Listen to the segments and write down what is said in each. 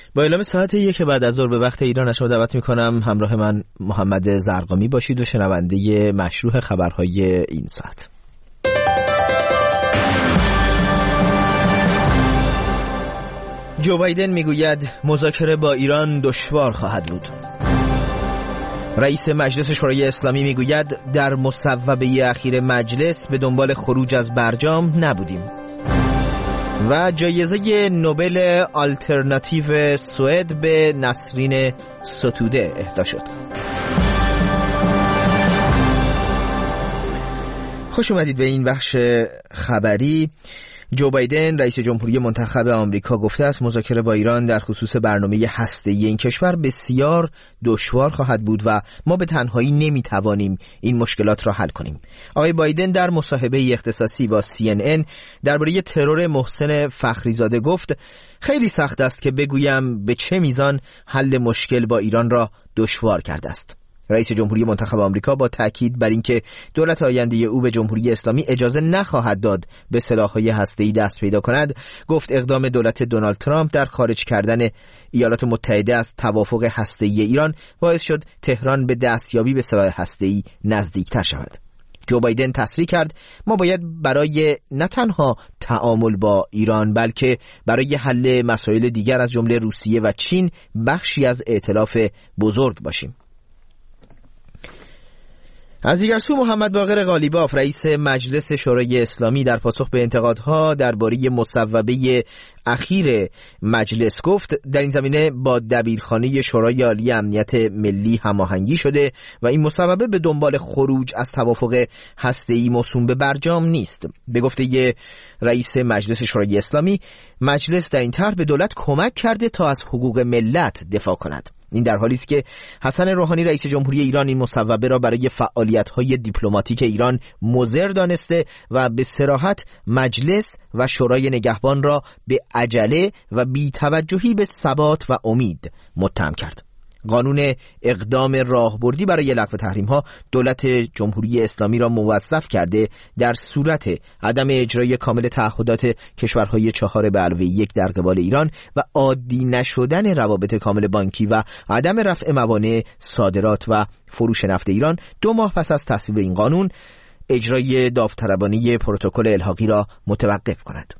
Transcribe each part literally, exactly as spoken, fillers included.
با اعلام ساعت یک بعد از ظهر به وقت ایران از شما دعوت می‌کنم همراه من محمد زرقامی باشید و شنونده مشروع خبرهای این ساعت. جو بایدن میگوید مذاکره با ایران دشوار خواهد بود. رئیس مجلس شورای اسلامی میگوید در مصوبه اخیر مجلس به دنبال خروج از برجام نبودیم. و جایزه نوبل آلترناتیو سوئد به نسرین ستوده اهدا شد. خوش اومدید به این بخش خبری. جو بایدن رئیس جمهوری منتخب آمریکا گفته است مذاکره با ایران در خصوص برنامه هسته‌ای این کشور بسیار دشوار خواهد بود و ما به تنهایی نمیتوانیم این مشکلات را حل کنیم. آقای بایدن در مصاحبه اختصاصی با سی ان ان درباره ترور محسن فخریزاده گفت خیلی سخت است که بگویم به چه میزان حل مشکل با ایران را دشوار کرده است. رئیس جمهوری منتخب آمریکا با تاکید بر اینکه دولت آینده او به جمهوری اسلامی اجازه نخواهد داد به سلاح‌های هسته‌ای دست پیدا کند، گفت اقدام دولت دونالد ترامپ در خارج کردن ایالات متحده از توافق هسته‌ای ایران باعث شد تهران به دستیابی به سلاح هسته‌ای نزدیکتر شود. جو بایدن تصریح کرد ما باید برای نه تنها تعامل با ایران بلکه برای حل مسائل دیگر از جمله روسیه و چین بخشی از ائتلاف بزرگ باشیم. از دیگر سو محمد باقر قالیباف رئیس مجلس شورای اسلامی در پاسخ به انتقادها درباره مصوبه اخیر مجلس گفت در این زمینه با دبیرخانه شورای عالی امنیت ملی هماهنگی شده و این مصوبه به دنبال خروج از توافق هسته‌ای موسوم به برجام نیست. به گفته رئیس مجلس شورای اسلامی مجلس در این طرح به دولت کمک کرده تا از حقوق ملت دفاع کند. این در حالی است که حسن روحانی رئیس جمهوری ایران این مصوبه را برای فعالیت‌های دیپلماتیک ایران مضر دانسته و به صراحت مجلس و شورای نگهبان را به عجله و بی‌توجهی به ثبات و امید متهم کرد. قانون اقدام راهبردی برای لغو تحریم‌ها دولت جمهوری اسلامی را موظف کرده در صورت عدم اجرای کامل تعهدات کشورهای چهار به علاوه یک در قبال ایران و عادی نشدن روابط کامل بانکی و عدم رفع موانع صادرات و فروش نفت ایران دو ماه پس از تصویب این قانون اجرای داوطلبانه پروتکل الحاقی را متوقف کند.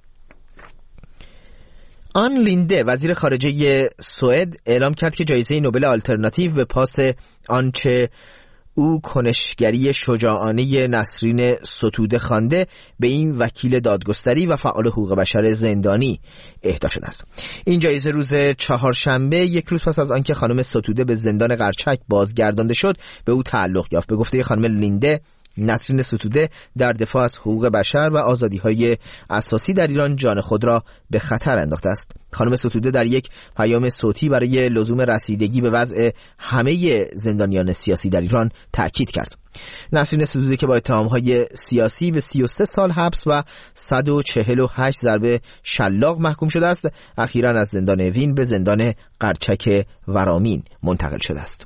آن لینده وزیر خارجه سوئد اعلام کرد که جایزه نوبل آلترناتیو به پاس آنچه او کنشگری شجاعانه نسرین ستوده خوانده به این وکیل دادگستری و فعال حقوق بشر زندانی اهدا شده است. این جایزه روز چهارشنبه یک روز پس از آنکه خانم ستوده به زندان قرچک بازگردانده شد به او تعلق یافت. به گفته خانم لینده نسرین ستوده در دفاع از حقوق بشر و آزادی‌های اساسی در ایران جان خود را به خطر انداخته است. خانم ستوده در یک پیام صوتی برای لزوم رسیدگی به وضع همه زندانیان سیاسی در ایران تأکید کرد. نسرین ستوده که با اتهام‌های سیاسی به سی و سه سال حبس و صد و چهل و هشت ضربه شلاق محکوم شده است، اخیراً از زندان وین به زندان قرچک ورامین منتقل شده است.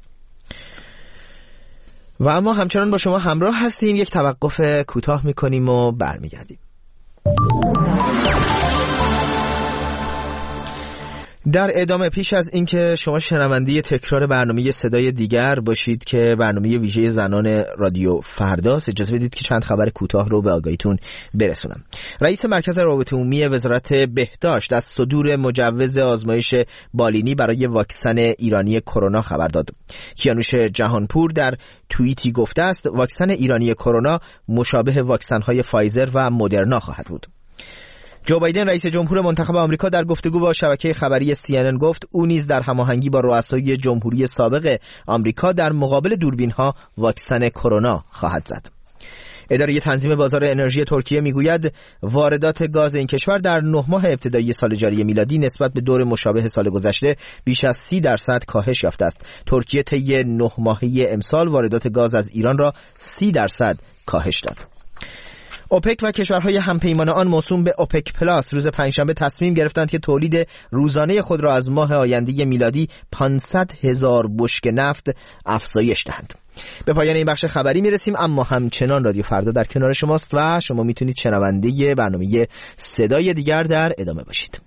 و اما همچنان با شما همراه هستیم. یک توقف کوتاه میکنیم و برمیگردیم. در ادامه پیش از اینکه شما شنونده تکرار برنامه صدای دیگر باشید که برنامه ویژه زنان رادیو فرداست، اجازه بدید که چند خبر کوتاه رو به آگاهیتون برسونم. رئیس مرکز روابط عمومی وزارت بهداشت از صدور مجوز آزمایش بالینی برای واکسن ایرانی کرونا خبر داد. کیانوش جهانپور در توییتی گفته است واکسن ایرانی کرونا مشابه واکسن‌های فایزر و مدرنا خواهد بود. جو بایدن رئیس جمهور منتخب آمریکا در گفتگو با شبکه خبری سی ان ان گفت او نیز در هماهنگی با رؤسای جمهوری سابق آمریکا در مقابل دوربین‌ها واکسن کرونا خواهد زد. اداره تنظیم بازار انرژی ترکیه میگوید واردات گاز این کشور در نه ماه ابتدایی سال جاری میلادی نسبت به دور مشابه سال گذشته بیش از سی درصد کاهش یافته است. ترکیه طی نه ماهه امسال واردات گاز از ایران را سی درصد کاهش داد. اوپک و کشورهای همپیمان آن موسوم به اوپک پلاس روز پنجشنبه تصمیم گرفتند که تولید روزانه خود را از ماه آینده میلادی پانصد هزار بشکه نفت افزایش دهند. به پایان این بخش خبری میرسیم، اما همچنان رادیو فردا در کنار شماست و شما میتونید شنونده برنامه صدای دیگر در ادامه باشید.